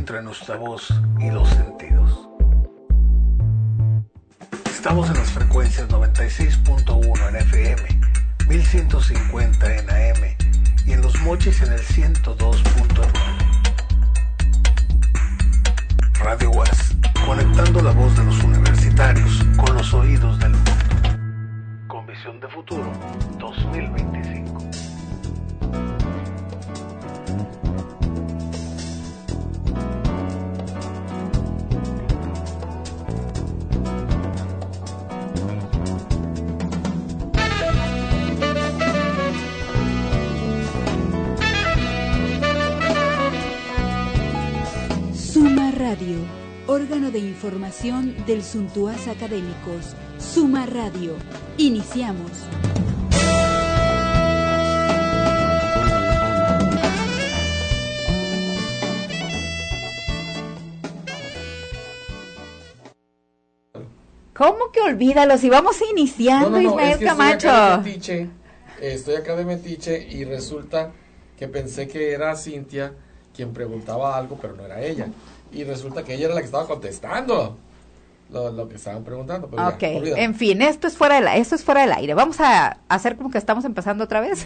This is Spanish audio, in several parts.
entre nuestra voz y los sentidos. Estamos en las frecuencias 96.1 en FM, 1150 en AM y en Los Mochis en el 102.9. Radio UAS, conectando la voz de los universitarios con los oídos del mundo. Con visión de futuro 2025. Suma Radio, órgano de información del Suntuaz Académicos. Suma Radio. Iniciamos. ¿Cómo que olvídalo? Si vamos iniciando, No, Ismael es que Camacho. Estoy acá de metiche y resulta que pensé que era Cintia quien preguntaba algo, pero no era ella. Y resulta que ella era la que estaba contestando lo que estaban preguntando. Pero Ok, ya, olvídalo. en fin, esto es fuera del aire. Vamos a hacer como que estamos empezando otra vez.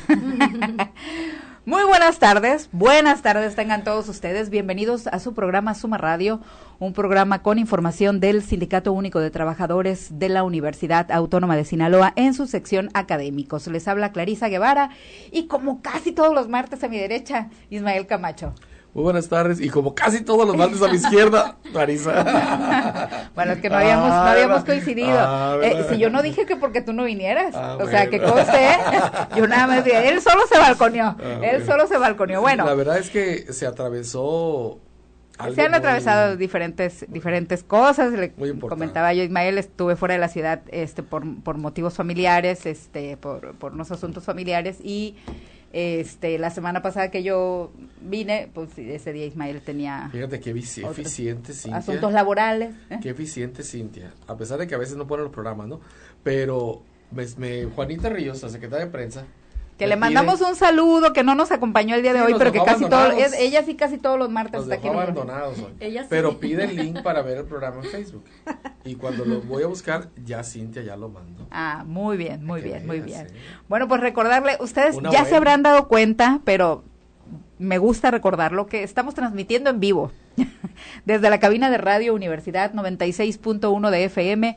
Muy buenas tardes tengan todos ustedes. Bienvenidos a su programa Suma Radio, un programa con información del Sindicato Único de Trabajadores de la Universidad Autónoma de Sinaloa en su sección académicos. Les habla Clarisa Guevara y como casi todos los martes a mi derecha, Ismael Camacho. Muy buenas tardes, y como casi todos los martes a mi izquierda, Marisa. Bueno, es que no habíamos coincidido. Si yo no dije que porque tú no vinieras, o sea, que conste, yo nada más dije, él solo se balconeó. Bueno. La verdad es que se atravesó algo Se han atravesado muy diferentes cosas. Le importante. comentaba yo, Ismael, estuve fuera de la ciudad por motivos familiares, por unos asuntos familiares, y la semana pasada que yo vine, pues ese día Ismael tenía... Fíjate qué eficiente, Cintia. Asuntos laborales. Qué eficiente, Cintia. A pesar de que a veces no pone los programas, ¿no? Pero Juanita Ríos, la secretaria de prensa... Que le mandamos un saludo, que no nos acompañó el día de hoy, pero que ella sí casi todos los martes nos está aquí. Nos dejó abandonados hoy. Ella sí. Pero pide el link para ver el programa en Facebook. Y cuando lo voy a buscar, ya Cintia ya lo mandó. Ah, muy bien. Sí. Bueno, pues recordarle, ustedes Una ya buena. se habrán dado cuenta, pero me gusta recordarlo, que estamos transmitiendo en vivo desde la cabina de Radio Universidad 96.1 de FM,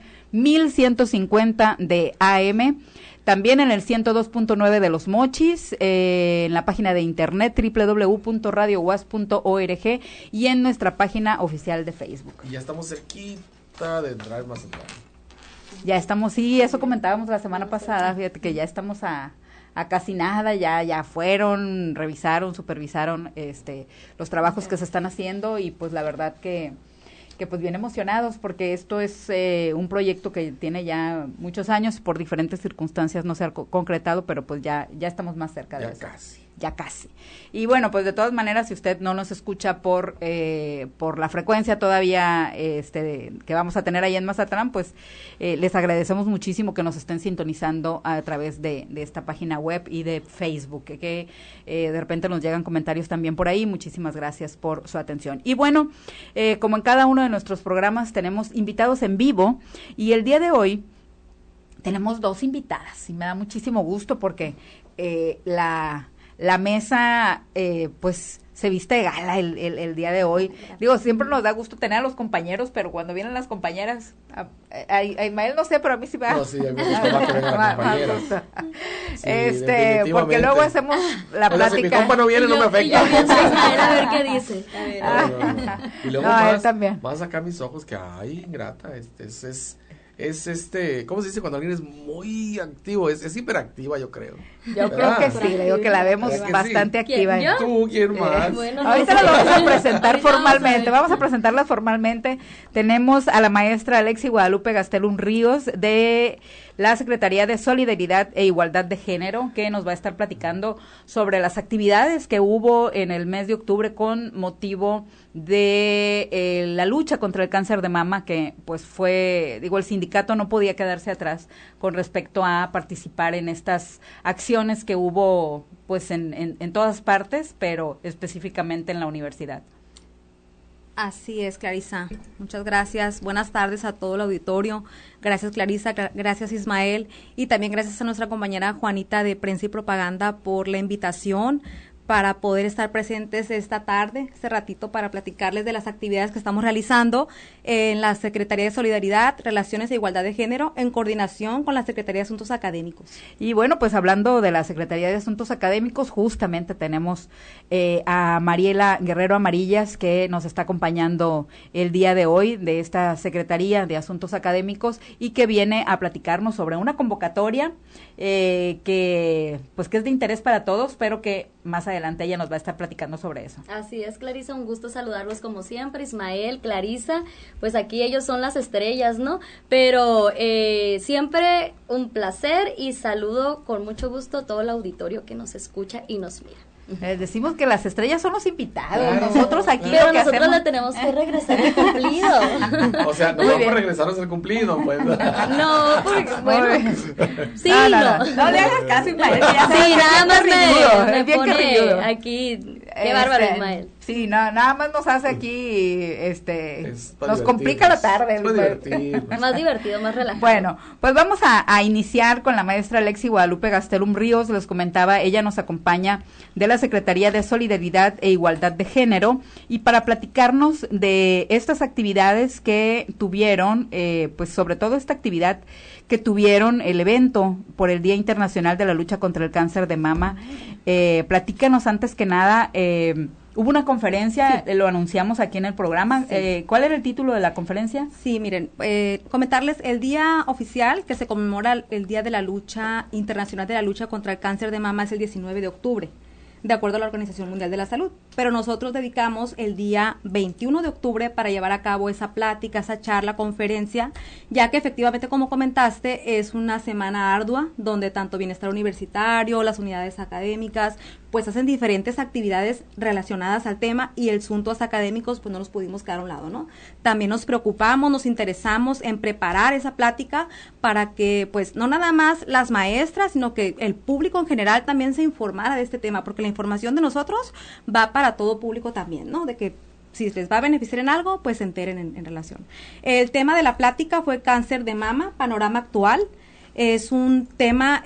1150 de AM. También en el 102.9 de Los Mochis, en la página de internet www.radiouas.org y en nuestra página oficial de Facebook. Y ya estamos cerquita de entrar en Mazatlán. Ya estamos, sí, eso comentábamos la semana pasada, fíjate que ya estamos a casi nada, ya fueron, revisaron, supervisaron los trabajos que se están haciendo, y pues la verdad que pues bien emocionados, porque esto es un proyecto que tiene ya muchos años, por diferentes circunstancias no se ha concretado, pero pues ya estamos más cerca de eso. Ya casi. Y bueno, pues de todas maneras, si usted no nos escucha por la frecuencia todavía que vamos a tener ahí en Mazatlán, pues les agradecemos muchísimo que nos estén sintonizando a través de esta página web y de Facebook, que de repente nos llegan comentarios también por ahí. Muchísimas gracias por su atención. Y bueno, como en cada uno de nuestros programas tenemos invitados en vivo, y el día de hoy tenemos dos invitadas, y me da muchísimo gusto porque la mesa, pues, se viste de gala el día de hoy. Digo, siempre nos da gusto tener a los compañeros, pero cuando vienen las compañeras, a Ismael no sé, pero a mí sí me da. No, sí, a mí me gusta más que vengan las compañeras. Sí, porque luego hacemos la plática. Si mi compa no viene, no me afecta. Y yo pienso, Ismael, a ver qué dice. A ver. No. Y luego él también. vas a sacar mis ojos que, ay, ingrata, ¿cómo se dice cuando alguien es muy activo? Es hiperactiva, yo creo. Yo creo que sí, le digo que la vemos bastante activa. ¿Yo? ¿Tú quién más? Bueno, Ahorita la vamos a presentar formalmente, vamos a presentarla formalmente. Tenemos a la maestra Alexi Guadalupe Gastelum Ríos de la Secretaría de Solidaridad e Igualdad de Género, que nos va a estar platicando sobre las actividades que hubo en el mes de octubre con motivo de la lucha contra el cáncer de mama, que pues fue, digo, el sindicato no podía quedarse atrás con respecto a participar en estas acciones que hubo pues en todas partes, pero específicamente en la universidad. Así es, Clarisa. Muchas gracias. Buenas tardes a todo el auditorio. Gracias, Clarisa. Gracias, Ismael. Y también gracias a nuestra compañera Juanita de Prensa y Propaganda por la invitación para poder estar presentes esta tarde, este ratito, para platicarles de las actividades que estamos realizando en la Secretaría de Solidaridad, Relaciones e Igualdad de Género, en coordinación con la Secretaría de Asuntos Académicos. Y bueno, pues hablando de la Secretaría de Asuntos Académicos, justamente tenemos a Mariela Guerrero Amarillas, que nos está acompañando el día de hoy de esta Secretaría de Asuntos Académicos y que viene a platicarnos sobre una convocatoria que es de interés para todos, pero que más adelante ella nos va a estar platicando sobre eso. Así es, Clarisa, un gusto saludarlos como siempre, Ismael, Clarisa, pues aquí ellos son las estrellas, ¿no? Pero siempre un placer y saludo con mucho gusto a todo el auditorio que nos escucha y nos mira. Decimos que las estrellas son los invitados, Claro. nosotros aquí pero lo que nosotros hacemos... le tenemos que regresar el cumplido. O sea, no Muy vamos bien. a regresarnos al cumplido, pues. No, porque, bueno, sí, no no. le hagas caso, Ismael, que ya sabes Sí, que nada es más carrilludo, me es bien pone carrilludo. aquí, qué bárbaro, Ismael. Sí, nada más nos hace aquí, Es para nos complica la divertirnos. tarde. Es para divertirnos. Más divertido, más relajado. Bueno, pues vamos a iniciar con la maestra Alexi Guadalupe Gastelum Ríos. Les comentaba, ella nos acompaña de la Secretaría de Solidaridad e Igualdad de Género, y para platicarnos de estas actividades que tuvieron, pues sobre todo esta actividad que tuvieron, el evento por el Día Internacional de la Lucha contra el Cáncer de Mama. Platícanos antes que nada, hubo una conferencia, sí. Lo anunciamos aquí en el programa. Sí. ¿Cuál era el título de la conferencia? Sí, miren, comentarles, el día oficial que se conmemora el Día de la Lucha Internacional de la Lucha contra el Cáncer de Mama es el 19 de octubre, de acuerdo a la Organización Mundial de la Salud. Pero nosotros dedicamos el día 21 de octubre para llevar a cabo esa plática, esa charla, conferencia, ya que efectivamente, como comentaste, es una semana ardua, donde tanto bienestar universitario, las unidades académicas, pues hacen diferentes actividades relacionadas al tema, y el Suntuas académicos, pues no nos pudimos quedar a un lado, ¿no? También nos preocupamos, nos interesamos en preparar esa plática para que, pues, no nada más las maestras, sino que el público en general también se informara de este tema, porque la información de nosotros va para todo público también, ¿no? De que si les va a beneficiar en algo, pues se enteren en relación. El tema de la plática fue cáncer de mama, panorama actual. Es un tema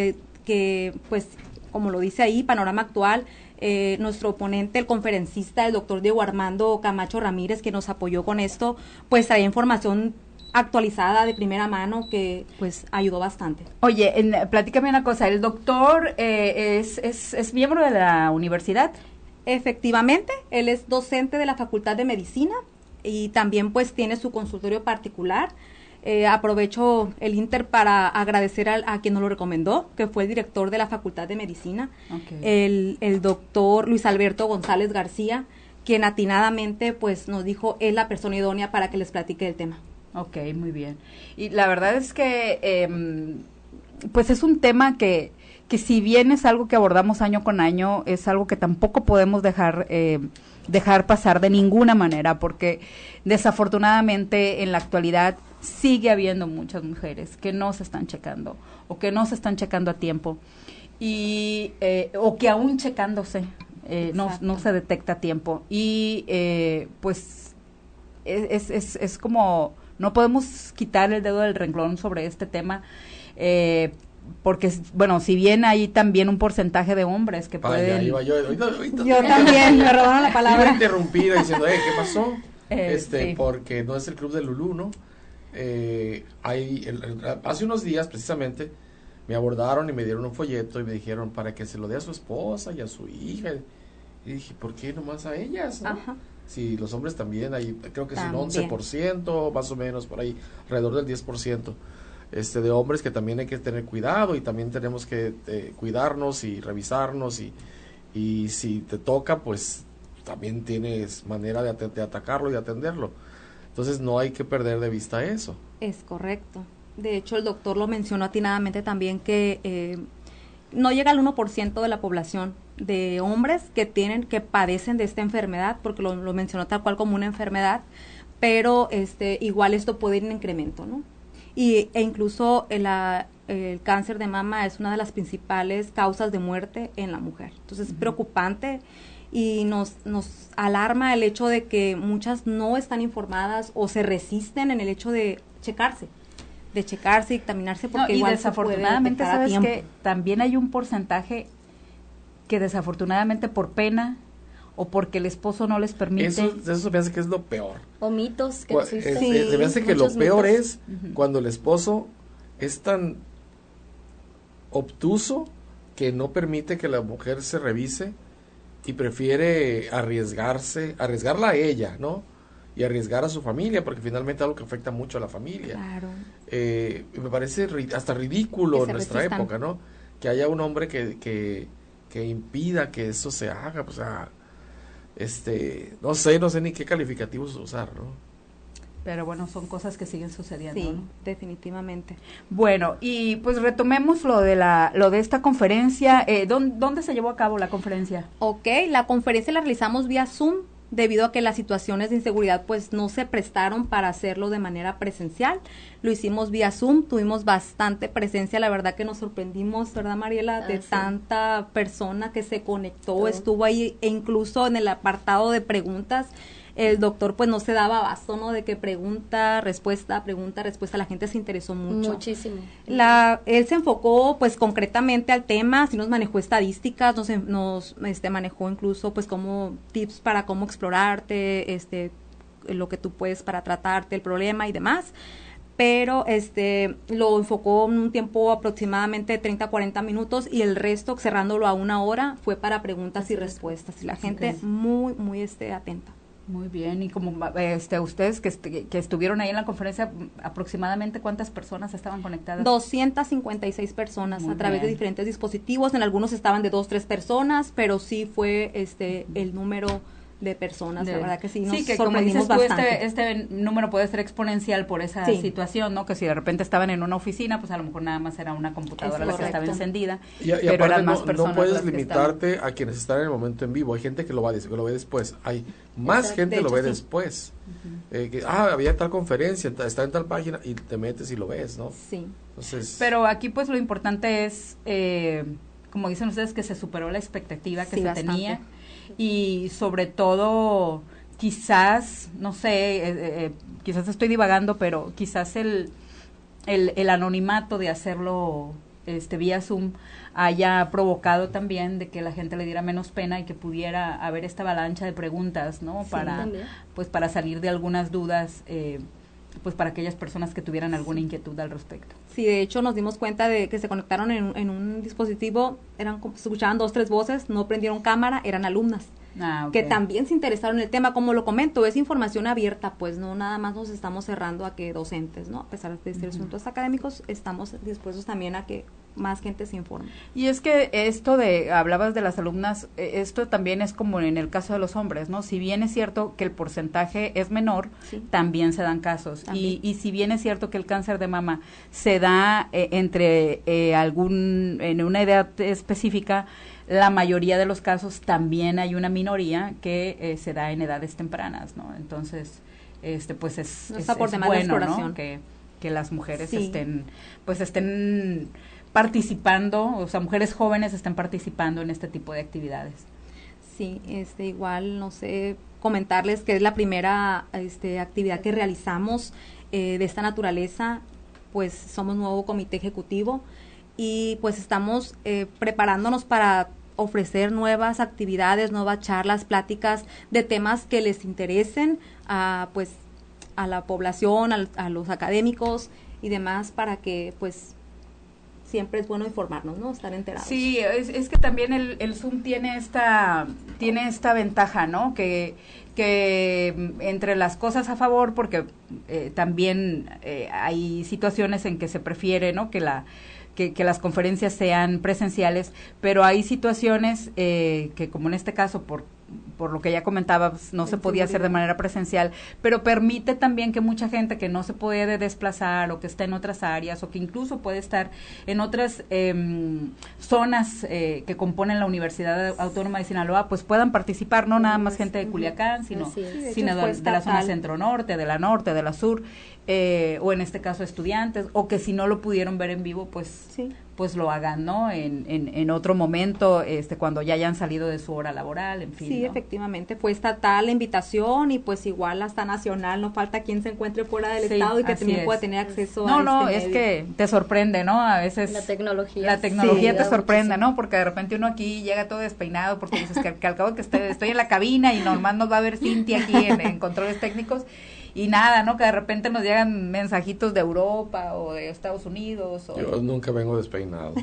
que, pues, como lo dice ahí, panorama actual. Nuestro ponente, el conferencista, el doctor Diego Armando Camacho Ramírez, que nos apoyó con esto, pues traía información actualizada de primera mano que pues ayudó bastante. Oye, platícame una cosa, ¿el doctor es miembro de la universidad? Efectivamente, él es docente de la Facultad de Medicina y también pues tiene su consultorio particular. Aprovecho el inter para agradecer a quien nos lo recomendó, que fue el director de la Facultad de Medicina, okay. el doctor Luis Alberto González García, quien atinadamente pues nos dijo es la persona idónea para que les platique el tema. Ok, muy bien. Y la verdad es que pues es un tema que si bien es algo que abordamos año con año, es algo que tampoco podemos dejar pasar de ninguna manera, porque desafortunadamente en la actualidad sigue habiendo muchas mujeres que no se están checando o que no se están checando a tiempo y o que aún checándose no se detecta a tiempo y pues es como no podemos quitar el dedo del renglón sobre este tema, porque, bueno, si bien hay también un porcentaje de hombres que pueden... Yo también, me robaron la palabra. Iba a interrumpir diciendo, ¿qué pasó? Sí. Porque no es el club de Lulú, ¿no? Hace unos días, precisamente, me abordaron y me dieron un folleto y me dijeron para que se lo dé a su esposa y a su hija. Y dije, ¿por qué nomás a ellas? ¿No? Ajá. Sí, los hombres también, ahí creo que es también. Un 11%, más o menos, por ahí, alrededor del 10%. De hombres que también hay que tener cuidado y también tenemos que cuidarnos y revisarnos y si te toca, pues también tienes manera de atacarlo y atenderlo. Entonces no hay que perder de vista eso. Es correcto. De hecho, el doctor lo mencionó atinadamente también que no llega al 1% de la población de hombres que padecen de esta enfermedad, porque lo mencionó tal cual como una enfermedad, pero igual esto puede ir en incremento, ¿no? E incluso el cáncer de mama es una de las principales causas de muerte en la mujer. Entonces es preocupante y nos alarma el hecho de que muchas no están informadas o se resisten en el hecho de checarse y dictaminarse, porque y igual desafortunadamente, sabes que también hay un porcentaje que desafortunadamente por pena o porque el esposo no les permite. Eso me hace que es lo peor. O mitos que existen. Se me hace que lo peor mitos. es cuando el esposo es tan obtuso que no permite que la mujer se revise y prefiere arriesgarla a ella, ¿no? Y arriesgar a su familia, porque finalmente es algo que afecta mucho a la familia. Claro. Me parece hasta ridículo en nuestra época, ¿no? Que haya un hombre que impida que eso se haga, pues, no sé ni qué calificativos usar, ¿no? Pero bueno, son cosas que siguen sucediendo, Sí, ¿no? definitivamente. Bueno, y pues retomemos lo de esta conferencia. ¿Dónde se llevó a cabo la conferencia? Ok, la conferencia la realizamos vía Zoom, debido a que las situaciones de inseguridad pues no se prestaron para hacerlo de manera presencial. Lo hicimos vía Zoom, tuvimos bastante presencia, la verdad que nos sorprendimos, ¿verdad, Mariela? De tanta persona que se conectó, estuvo ahí, e incluso en el apartado de preguntas, el doctor pues no se daba abasto, ¿no? De que pregunta, respuesta, la gente se interesó mucho. Muchísimo. Él se enfocó pues concretamente al tema, sí nos manejó estadísticas, nos manejó incluso pues como tips para cómo explorarte, lo que tú puedes para tratarte el problema y demás. Pero lo enfocó en un tiempo aproximadamente de 30 a 40 minutos y el resto, cerrándolo a 1 hora, fue para preguntas y respuestas. Y la gente muy, muy atenta. Muy bien, y como ustedes que estuvieron ahí en la conferencia, aproximadamente ¿cuántas personas estaban conectadas? 256 personas Muy a través bien. de diferentes dispositivos, en algunos estaban de 2-3 personas, pero sí fue el número de personas, la verdad que sí, nos que como dices sorprendimos tú, bastante. este número puede ser exponencial por esa situación, ¿no? Que si de repente estaban en una oficina, pues a lo mejor nada más era una computadora la que estaba encendida, y pero aparte eran más personas. No puedes las que limitarte a quienes están en el momento en vivo. Hay gente que lo ve después. Hay más gente que lo ve después. Había tal conferencia, está en tal página y te metes y lo ves, ¿no? Sí. Entonces, pero aquí pues lo importante es, como dicen ustedes, que se superó la expectativa que se tenía. Y sobre todo, quizás, no sé, quizás estoy divagando, pero quizás el anonimato de hacerlo vía Zoom haya provocado también de que la gente le diera menos pena y que pudiera haber esta avalancha de preguntas, ¿no? Para salir de algunas dudas, pues para aquellas personas que tuvieran alguna inquietud al respecto. Sí, de hecho nos dimos cuenta de que se conectaron en un dispositivo, se escuchaban 2-3 voces, no prendieron cámara, eran alumnas. Que también se interesaron en el tema. Como lo comento, es información abierta, pues no nada más nos estamos cerrando a que docentes, ¿no? A pesar de ser asuntos académicos, estamos dispuestos también a que más gente se informe. Y es que hablabas de las alumnas, esto también es como en el caso de los hombres, ¿no? Si bien es cierto que el porcentaje es menor, también se dan casos. Y si bien es cierto que el cáncer de mama se da en una edad específica, la mayoría de los casos también hay una minoría que se da en edades tempranas, ¿no? Entonces, pues es bueno, ¿no? Que las mujeres estén participando, o sea, mujeres jóvenes estén participando en este tipo de actividades. Sí, igual, no sé, comentarles que es la primera actividad que realizamos de esta naturaleza, pues somos nuevo comité ejecutivo y pues estamos preparándonos para ofrecer nuevas actividades, nuevas charlas, pláticas de temas que les interesen a la población, a los académicos y demás, para que pues siempre es bueno informarnos, ¿no? Estar enterados. Sí, es que también el Zoom tiene esta ventaja, ¿no? Que entre las cosas a favor, porque también hay situaciones en que se prefiere, ¿no? Que las conferencias sean presenciales, pero hay situaciones que, como en este caso, por lo que ya comentaba, pues, no se podía hacer de manera presencial, pero permite también que mucha gente que no se puede desplazar o que está en otras áreas o que incluso puede estar en otras zonas que componen la Universidad Autónoma de Sinaloa, pues puedan participar, no nada más gente de Culiacán, sino de la zona centro-norte, de la sur, o en este caso estudiantes, o que si no lo pudieron ver en vivo, pues pues lo hagan, ¿no? En otro momento, cuando ya hayan salido de su hora laboral, en fin. Sí, ¿no? Efectivamente, fue estatal la invitación y pues igual hasta nacional, no falta quien se encuentre fuera del Sí, estado y que también es. pueda tener acceso No, a no, este es medio. que te sorprende, ¿no? A veces La tecnología. la tecnología Sí, te da sorprende, muchísimo. ¿no? Porque de repente uno aquí llega todo despeinado porque dices que al cabo que estoy en la cabina y normal nos va a ver Cintia aquí en controles técnicos y nada, ¿no? Que de repente nos llegan mensajitos de Europa o de Estados Unidos. O Yo nunca vengo despeinado.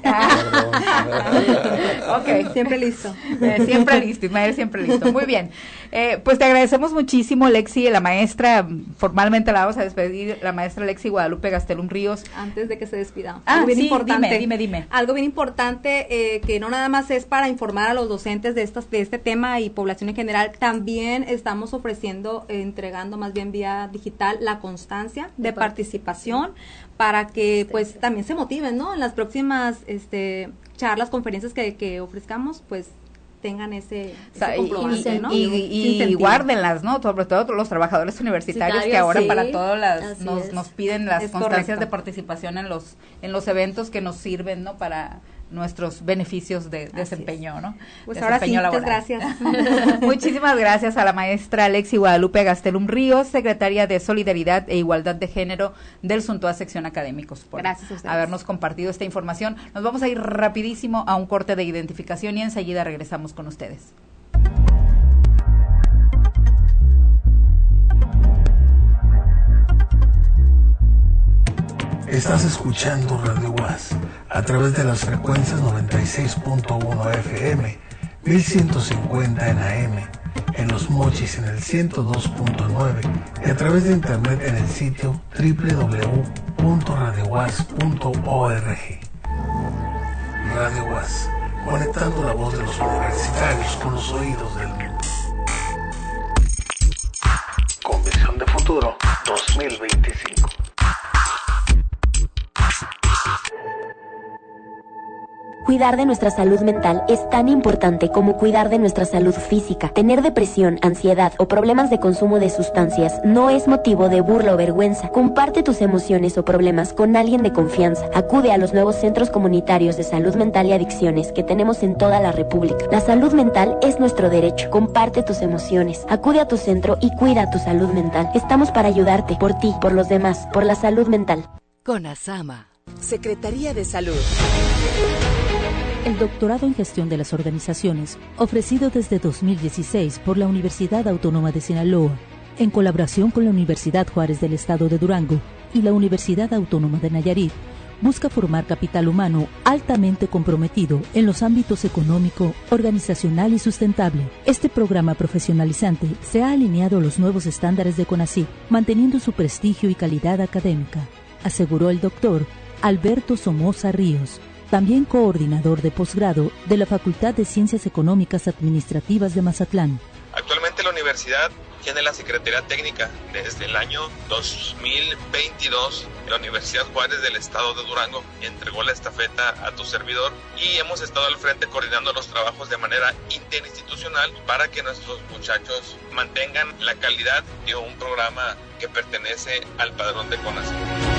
Ok. Siempre listo. Siempre listo, Ismael, siempre listo. Muy bien. Pues te agradecemos muchísimo, Lexi, la maestra. Formalmente la vamos a despedir, la maestra Lexi Guadalupe Gastelum Ríos. Antes de que se despida. Ah, Algo bien sí, importante. dime. Algo bien importante, que no nada más es para informar a los docentes de este tema y población en general, también estamos ofreciendo, entregando más bien vía digital, la constancia de participación para que pues también se motiven, ¿no? En las próximas charlas, conferencias que ofrezcamos, pues tengan ese comprobante, ¿no? Y guárdenlas, ¿no? Sobre todo los trabajadores universitarios que ahora para todas nos piden las constancias de participación en los eventos que nos sirven, ¿no? Para nuestros beneficios de desempeño, ¿no? Pues ahora sí, muchas gracias. Muchísimas gracias a la maestra Lexi Guadalupe Gastelum Ríos, secretaria de Solidaridad e Igualdad de Género del SUNTUAS Sección Académicos, por habernos compartido esta información. Nos vamos a ir rapidísimo a un corte de identificación y enseguida regresamos con ustedes. Estás escuchando Radio UAS a través de las frecuencias 96.1 FM, 1150 en AM, en Los Mochis en el 102.9 y a través de internet en el sitio www.radiouas.org. Radio UAS, conectando la voz de los universitarios con los oídos del mundo. Convención de Futuro 2025. Cuidar de nuestra salud mental es tan importante como cuidar de nuestra salud física. Tener depresión, ansiedad o problemas de consumo de sustancias no es motivo de burla o vergüenza. Comparte tus emociones o problemas con alguien de confianza. Acude a los nuevos centros comunitarios de salud mental y adicciones que tenemos en toda la República. La salud mental es nuestro derecho. Comparte tus emociones. Acude a tu centro y cuida tu salud mental. Estamos para ayudarte, por ti, por los demás, por la salud mental. CONASAMA, Secretaría de Salud. El doctorado en gestión de las organizaciones, ofrecido desde 2016 por la Universidad Autónoma de Sinaloa, en colaboración con la Universidad Juárez del Estado de Durango y la Universidad Autónoma de Nayarit, busca formar capital humano altamente comprometido en los ámbitos económico, organizacional y sustentable. Este programa profesionalizante se ha alineado a los nuevos estándares de CONACYT, manteniendo su prestigio y calidad académica, aseguró el doctor Alberto Somoza Ríos, también coordinador de posgrado de la Facultad de Ciencias Económicas Administrativas de Mazatlán. Actualmente la universidad tiene la Secretaría Técnica. Desde el año 2022, la Universidad Juárez del Estado de Durango entregó la estafeta a tu servidor y hemos estado al frente coordinando los trabajos de manera interinstitucional para que nuestros muchachos mantengan la calidad de un programa que pertenece al padrón de CONACYT.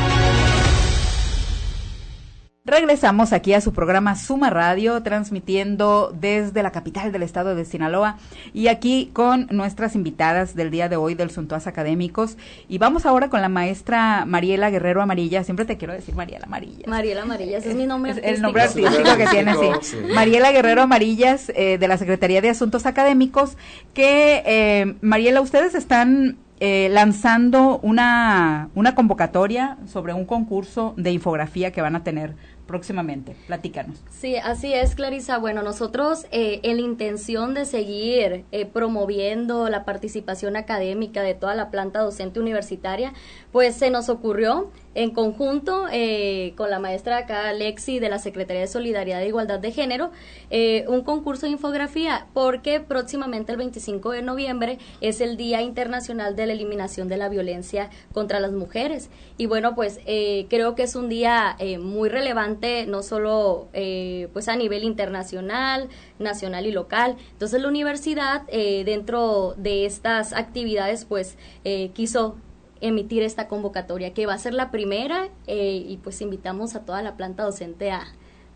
Regresamos aquí a su programa Suma Radio, transmitiendo desde la capital del estado de Sinaloa y aquí con nuestras invitadas del día de hoy del SUNTUAS Académicos. Y vamos ahora con la maestra Mariela Guerrero Amarilla. Siempre te quiero decir Mariela Amarillas. Mariela Amarillas, es mi nombre artístico. El nombre artístico que tiene, sí. Mariela Guerrero Amarillas, de la Secretaría de Asuntos Académicos, que, Mariela, ustedes están lanzando una convocatoria sobre un concurso de infografía que van a tener próximamente. Platícanos. Sí, así es, Clarisa. Bueno, nosotros en la intención de seguir promoviendo la participación académica de toda la planta docente universitaria, pues se nos ocurrió en conjunto con la maestra acá, Lexi, de la Secretaría de Solidaridad e Igualdad de Género, un concurso de infografía, porque próximamente el 25 de noviembre es el Día Internacional de la Eliminación de la Violencia contra las Mujeres. Y bueno, pues creo que es un día muy relevante, no solo pues a nivel internacional, nacional y local. Entonces la universidad, dentro de estas actividades, pues quiso emitir esta convocatoria, que va a ser la primera, y pues invitamos a toda la planta docente a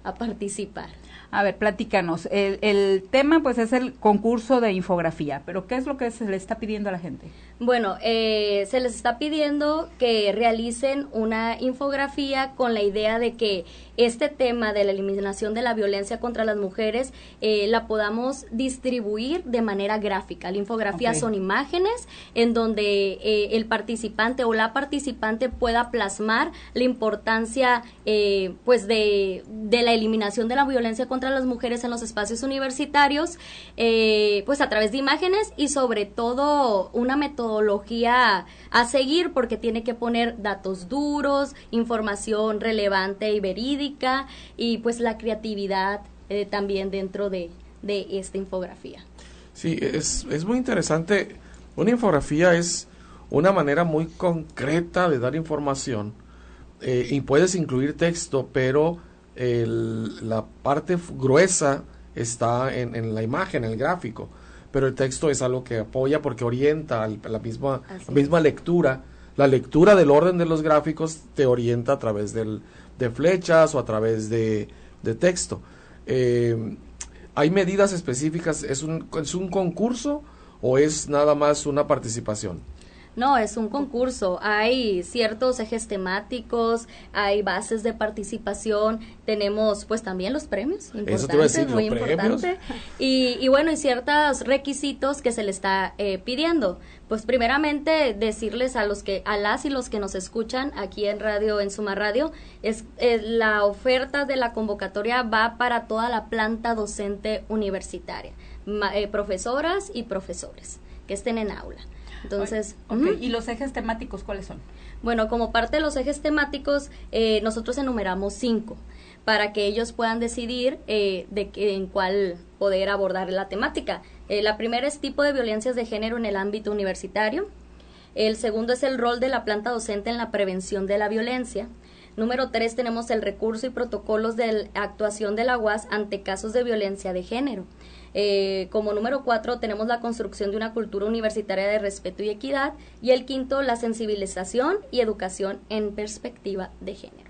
participar. A ver, platícanos. El tema, pues, es el concurso de infografía, pero ¿qué es lo que se le está pidiendo a la gente? Bueno, se les está pidiendo que realicen una infografía con la idea de que este tema de la eliminación de la violencia contra las mujeres la podamos distribuir de manera gráfica. La infografía son imágenes en donde el participante o la participante pueda plasmar la importancia pues de la eliminación de la violencia contra las mujeres en los espacios universitarios, pues a través de imágenes y sobre todo una metodología a seguir, porque tiene que poner datos duros, información relevante y verídica, y pues la creatividad también dentro de esta infografía. Sí, es muy interesante. Una infografía es una manera muy concreta de dar información, y puedes incluir texto, pero la parte gruesa está en la imagen, en el gráfico, pero el texto es algo que apoya porque orienta a la misma lectura. La lectura del orden de los gráficos te orienta a través de flechas o a través de texto. ¿Hay medidas específicas? ¿Es un concurso o es nada más una participación? No, es un concurso. Hay ciertos ejes temáticos, hay bases de participación, tenemos pues también los premios, importante, muy importante. Y bueno, y ciertos requisitos que se le está pidiendo. Pues primeramente decirles a las y los que nos escuchan aquí en radio, en Suma Radio, la oferta de la convocatoria va para toda la planta docente universitaria, profesoras y profesores que estén en aula. Entonces, ¿y los ejes temáticos cuáles son? Bueno, como parte de los ejes temáticos, nosotros enumeramos 5 para que ellos puedan decidir en cuál poder abordar la temática. La primera es tipo de violencias de género en el ámbito universitario. El segundo es el rol de la planta docente en la prevención de la violencia. Número 3 tenemos el recurso y protocolos de actuación de la UAS ante casos de violencia de género. Como número 4 tenemos la construcción de una cultura universitaria de respeto y equidad, y el quinto, la sensibilización y educación en perspectiva de género.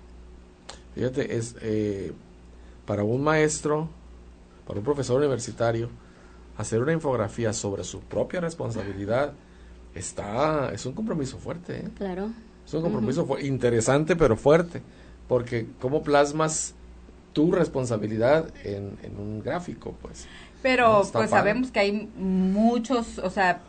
Fíjate, para un maestro, para un profesor universitario, hacer una infografía sobre su propia responsabilidad es un compromiso fuerte. Claro. Es un compromiso interesante pero fuerte, porque ¿cómo plasmas tu responsabilidad en un gráfico? Pues pero pues sabemos que hay muchos, o sea,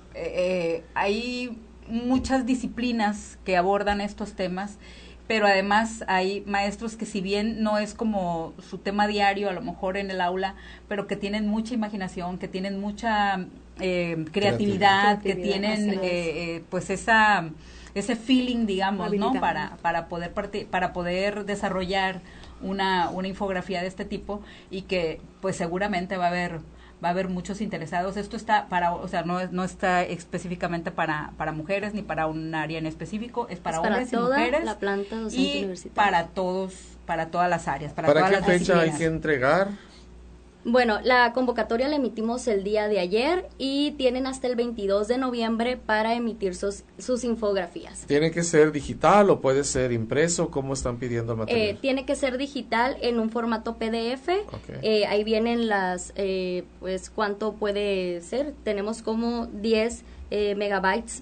hay muchas disciplinas que abordan estos temas, pero además hay maestros que, si bien no es como su tema diario a lo mejor en el aula, pero que tienen mucha imaginación, que tienen mucha creatividad, que tienen pues ese feeling, digamos, ¿no? Para poder desarrollar una infografía de este tipo, y que pues seguramente va a haber muchos interesados. Esto está no está específicamente para mujeres ni para un área en específico, es para hombres y mujeres, la planta docente universitaria, para todas las áreas, ¿Para todas qué las fecha disciplinas. hay que entregar? Bueno, la convocatoria la emitimos el día de ayer y tienen hasta el 22 de noviembre para emitir sus infografías. ¿Tiene que ser digital o puede ser impreso? ¿Cómo están pidiendo el material? Tiene que ser digital en un formato PDF. Okay. Ahí vienen pues cuánto puede ser. Tenemos como 10 megabytes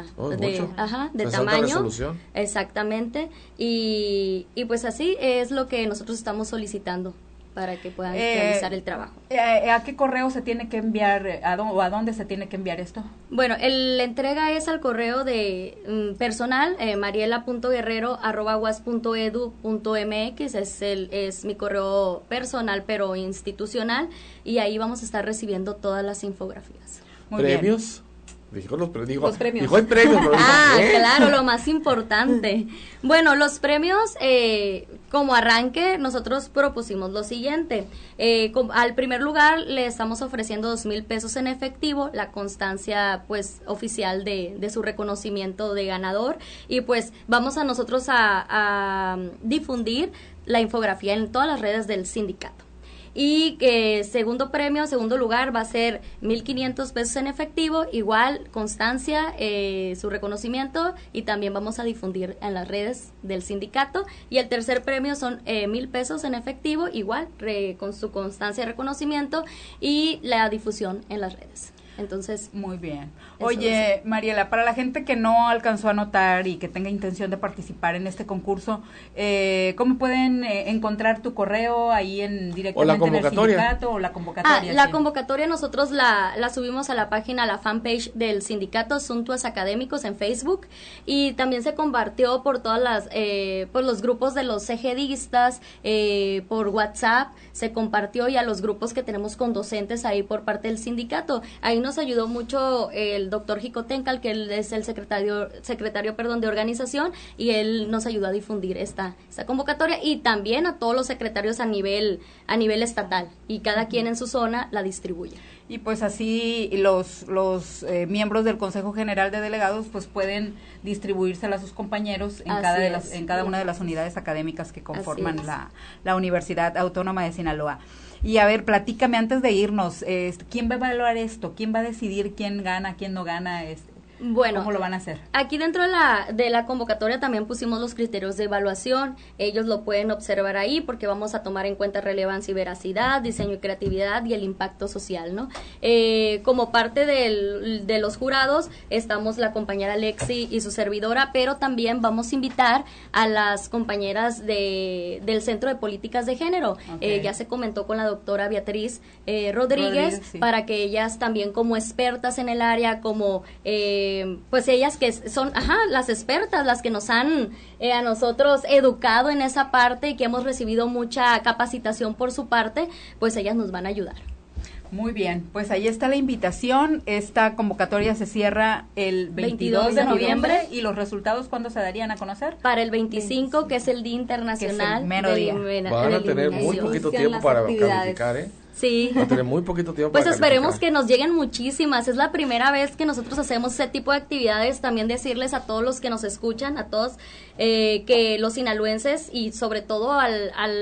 de tamaño. Resolución. Exactamente. Y pues así es lo que nosotros estamos solicitando para que puedan realizar el trabajo. ¿A qué correo se tiene que enviar, a dónde se tiene que enviar esto? Bueno, la entrega es al correo de personal, mariela.guerrero@uas.edu.mx, es mi correo personal pero institucional, y ahí vamos a estar recibiendo todas las infografías. Muy ¿Premios? Bien. Dijo los premios. Dijo hay premios. Claro, lo más importante. Bueno, los premios, como arranque, nosotros propusimos lo siguiente. Al primer lugar, le estamos ofreciendo 2,000 pesos en efectivo, la constancia, pues, oficial de su reconocimiento de ganador. Y, pues, vamos a nosotros a difundir la infografía en todas las redes del sindicato. y que segundo lugar va a ser 1,500 pesos en efectivo, igual constancia, su reconocimiento, y también vamos a difundir en las redes del sindicato. Y el tercer premio son 1,000 pesos en efectivo, igual con su constancia de reconocimiento y la difusión en las redes. Entonces, muy bien. Oye, Mariela, para la gente que no alcanzó a anotar y que tenga intención de participar en este concurso, ¿cómo pueden encontrar tu correo ahí directamente en el sindicato o la convocatoria? La convocatoria nosotros la subimos a la página, a la fanpage del sindicato Suntuas Académicos en Facebook, y también se compartió por todas las, por los grupos de los CGDistas, por WhatsApp se compartió, y a los grupos que tenemos con docentes ahí por parte del sindicato. Ahí nos ayudó mucho el doctor Jicotencal, que él es el secretario de organización, y él nos ayudó a difundir esta convocatoria, y también a todos los secretarios a nivel estatal, y cada quien en su zona la distribuye. Y pues así los miembros del Consejo General de Delegados pues pueden distribuírsela a sus compañeros en cada una de las unidades académicas que conforman la Universidad Autónoma de Sinaloa. Y a ver, platícame antes de irnos, ¿quién va a evaluar esto? ¿Quién va a decidir quién gana, quién no gana? Bueno, ¿cómo lo van a hacer? Aquí dentro de la convocatoria también pusimos los criterios de evaluación. Ellos lo pueden observar ahí, porque vamos a tomar en cuenta relevancia y veracidad, diseño y creatividad y el impacto social, ¿no? Como parte de los jurados estamos la compañera Lexi y su servidora, pero también vamos a invitar a las compañeras del Centro de Políticas de Género. Okay. Ya se comentó con la doctora Beatriz Rodríguez, sí, para que ellas también, como expertas en el área, como pues ellas que son las expertas, las que nos han a nosotros educado en esa parte y que hemos recibido mucha capacitación por su parte, pues ellas nos van a ayudar. Muy bien, pues ahí está la invitación. Esta convocatoria se cierra el 22 de noviembre. ¿Y los resultados cuándo se darían a conocer? Para el 25, que es el Día Internacional. Van a tener muy poquito tiempo para calificar, Sí. Va a tener muy poquito tiempo. Pues esperemos que nos lleguen muchísimas. Es la primera vez que nosotros hacemos ese tipo de actividades. También decirles a todos los que nos escuchan, a todos, que los sinaloenses y sobre todo a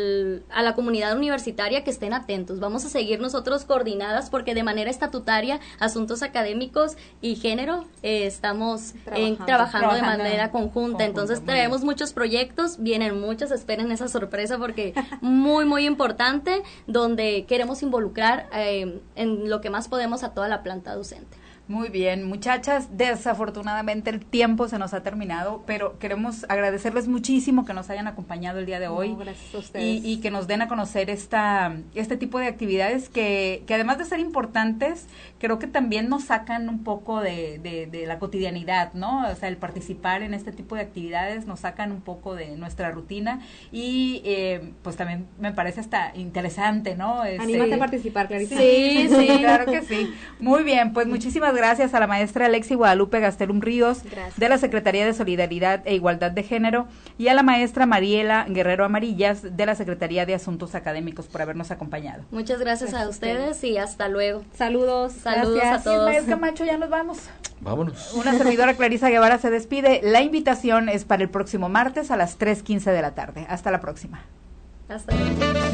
la comunidad universitaria, que estén atentos. Vamos a seguir nosotros coordinadas, porque de manera estatutaria, asuntos académicos y género, estamos trabajando de manera conjunta. Entonces traemos muchos proyectos, vienen muchos, esperen esa sorpresa, porque muy, muy importante, donde queremos involucrar en lo que más podemos a toda la planta docente. Muy bien, muchachas, desafortunadamente el tiempo se nos ha terminado, pero queremos agradecerles muchísimo que nos hayan acompañado el día de hoy. Gracias a ustedes. Y que nos den a conocer este tipo de actividades que además de ser importantes, creo que también nos sacan un poco de la cotidianidad, ¿no? O sea, el participar en este tipo de actividades nos sacan un poco de nuestra rutina y pues también me parece hasta interesante, ¿no? Anímate a participar, Clarisa. Sí, sí, claro que sí. Muy bien, pues muchísimas gracias a la maestra Lexi Guadalupe Gastelum Ríos, de la Secretaría de Solidaridad e Igualdad de Género, y a la maestra Mariela Guerrero Amarillas, de la Secretaría de Asuntos Académicos, por habernos acompañado. Muchas gracias a ustedes y hasta luego. Saludos. Saludos a todos. Maestra Camacho, ya nos vamos. Vámonos. Una servidora, Clarisa Guevara, se despide. La invitación es para el próximo martes a las 3:15 de la tarde. Hasta la próxima. Hasta luego.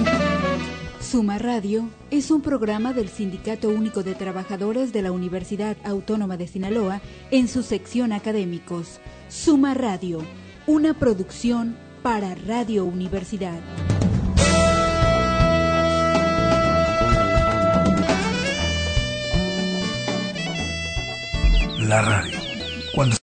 Suma Radio es un programa del Sindicato Único de Trabajadores de la Universidad Autónoma de Sinaloa en su sección académicos. Suma Radio, una producción para Radio Universidad. La radio. Cuando